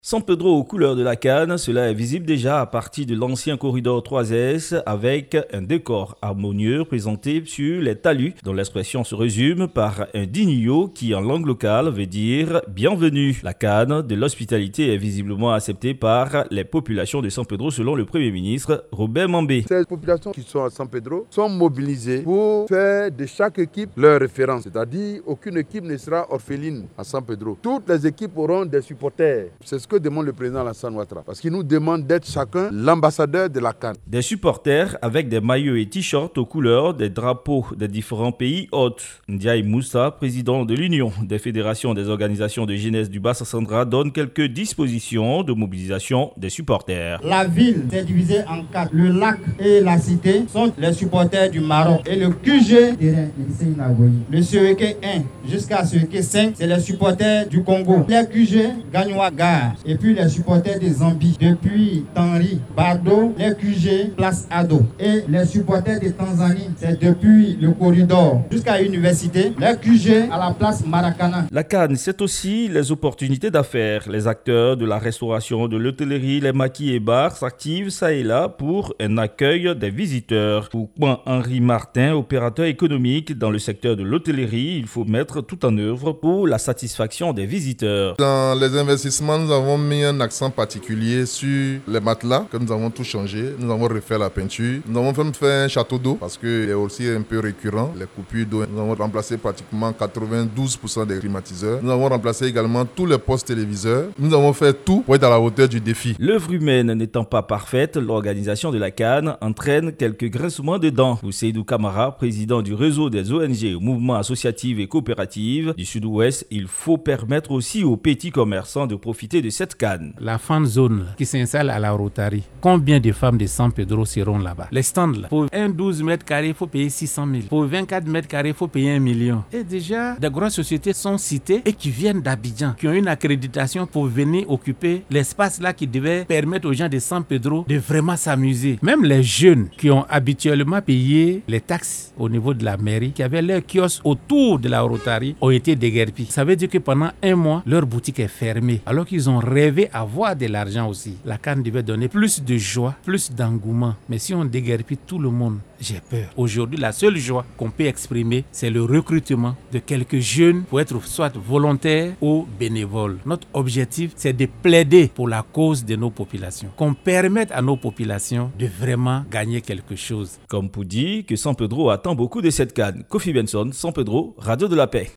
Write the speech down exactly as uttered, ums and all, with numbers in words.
San Pedro aux couleurs de la canne, cela est visible déjà à partir de l'ancien corridor trois S avec un décor harmonieux présenté sur les talus dont l'expression se résume par un dinio qui en langue locale veut dire bienvenue. La canne de l'hospitalité est visiblement acceptée par les populations de San Pedro selon le Premier ministre Robert Mambé. Ces populations qui sont à San Pedro sont mobilisées pour faire de chaque équipe leur référence, c'est-à-dire aucune équipe ne sera orpheline à San Pedro. Toutes les équipes auront des supporters. C'est ce que demande le président Alassane Ouattara, parce qu'il nous demande d'être chacun l'ambassadeur de la CAN. Des supporters avec des maillots et t-shirts aux couleurs des drapeaux des différents pays hôtes. Ndiaye Moussa, président de l'Union des fédérations des organisations de jeunesse du Bassa-Sandra, donne quelques dispositions de mobilisation des supporters. La ville s'est divisée en quatre. Le lac et la cité sont les supporters du Maroc. Et le Q G, le C E K un jusqu'à C E K cinq, c'est les supporters du Congo. Les Q G, Gagnoua-Gare. Et puis les supporters des Zambie, depuis Tanri, Bardo, les Q G, Place Ado. Et les supporters de Tanzanie, c'est depuis le corridor jusqu'à l'université, les Q G à la place Maracana. La CAN, c'est aussi les opportunités d'affaires. Les acteurs de la restauration, de l'hôtellerie, les maquis et bars s'activent ça et là pour un accueil des visiteurs. Pour Henri Martin, opérateur économique dans le secteur de l'hôtellerie, il faut mettre tout en œuvre pour la satisfaction des visiteurs. Dans les investissements, nous avons mis un accent particulier sur les matelas, que nous avons tout changé. Nous avons refait la peinture. Nous avons fait un château d'eau parce qu'il est aussi un peu récurrent, les coupures d'eau. Nous avons remplacé pratiquement quatre-vingt-douze pour cent des climatiseurs. Nous avons remplacé également tous les postes téléviseurs. Nous avons fait tout pour être à la hauteur du défi. L'œuvre humaine n'étant pas parfaite, l'organisation de la CAN entraîne quelques grincements de dents. Pour Seydou Kamara, président du réseau des O N G, mouvements associatifs et coopératives du Sud-Ouest, il faut permettre aussi aux petits commerçants de profiter de cette CAN. La fan zone qui s'installe à la Rotary, combien de femmes de San Pedro seront là-bas? Les stands là, pour un douze mètres carrés, il faut payer six cent mille. Pour vingt-quatre mètres carrés, il faut payer un million. Et déjà, des grosses sociétés sont citées et qui viennent d'Abidjan, qui ont une accréditation pour venir occuper l'espace là qui devait permettre aux gens de San Pedro de vraiment s'amuser. Même les jeunes qui ont habituellement payé les taxes au niveau de la mairie, qui avaient leur kiosque autour de la Rotary, ont été déguerpis. Ça veut dire que pendant un mois, leur boutique est fermée, alors qu'ils ont rêvé avoir de l'argent aussi. La CAN devait donner plus de joie, plus d'engouement. Mais si on déguerpit tout le monde, j'ai peur. Aujourd'hui, la seule joie qu'on peut exprimer, c'est le recrutement de quelques jeunes pour être soit volontaires ou bénévoles. Notre objectif, c'est de plaider pour la cause de nos populations. Qu'on permette à nos populations de vraiment gagner quelque chose. Comme pour dire que San Pedro attend beaucoup de cette CAN. Kofi Benson, San Pedro, Radio de la Paix.